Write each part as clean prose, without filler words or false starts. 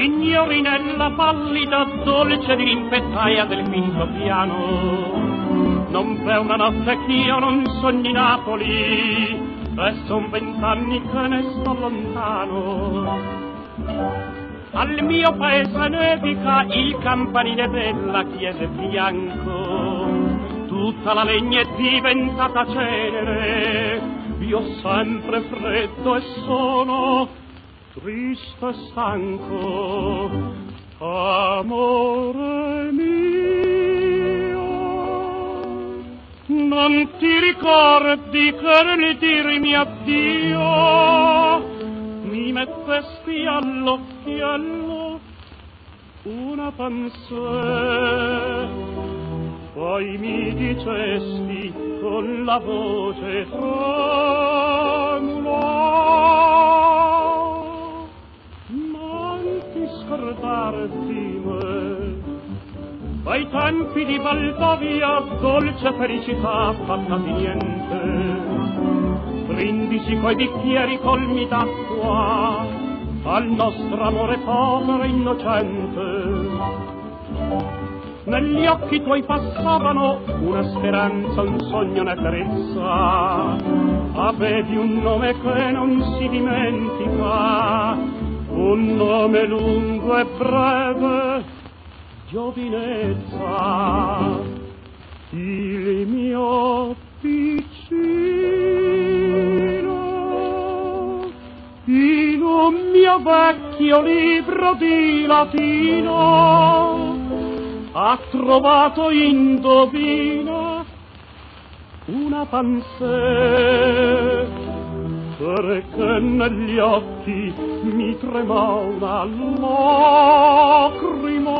Signorinella pallida, dolce di rimpettaia del quinto piano, non v'è una notte ch'io non sogni Napoli, e son 20 anni che ne sto lontano. Al mio paese nevica il campanile della chiesa bianco, tutta la legna è diventata cenere, io sempre freddo e sono triste e stanco. Amore mio, non ti ricordi che nel dirmi addio mi mettesti all'occhiello una pensée, poi mi dicesti con la voce tremula: non ti scordare di me, ai tempi di Valdovia, dolce felicità fatta di niente, brindisi coi bicchieri colmi d'acqua al nostro amore povero e innocente. Negli occhi tuoi passavano una speranza, un sogno, una carezza, avevi un nome che non si dimentica, un nome lungo e breve, giovinezza. Il mio piccino, in un mio vecchio libro di latino, ha trovato, indovina, una pensée, perché negli occhi mi trema una lacrima.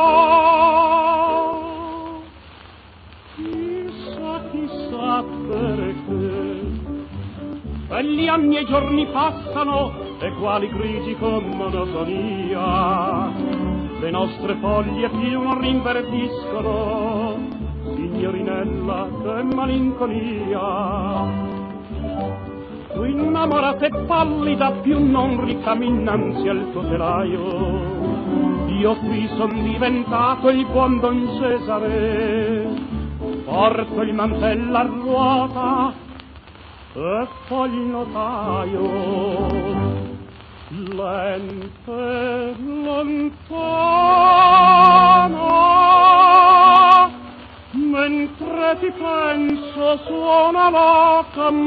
Chissà perché, e gli anni e i giorni passano, e quali grigi con monotonia le nostre foglie più non rinverdiscono. Signorinella, che malinconia, tu innamorata e pallida più non ricamminanzi al tuo telaio, io qui son diventato il buon Don Cesare, porto il mantello a ruota e poi il notaio. Lente, lontana, mentre ti penso suona la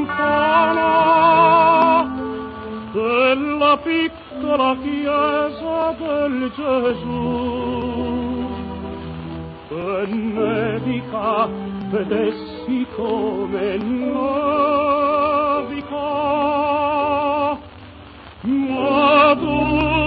campana della piccola chiesa del Gesù, e nevica, vedessi come nevica, ma tu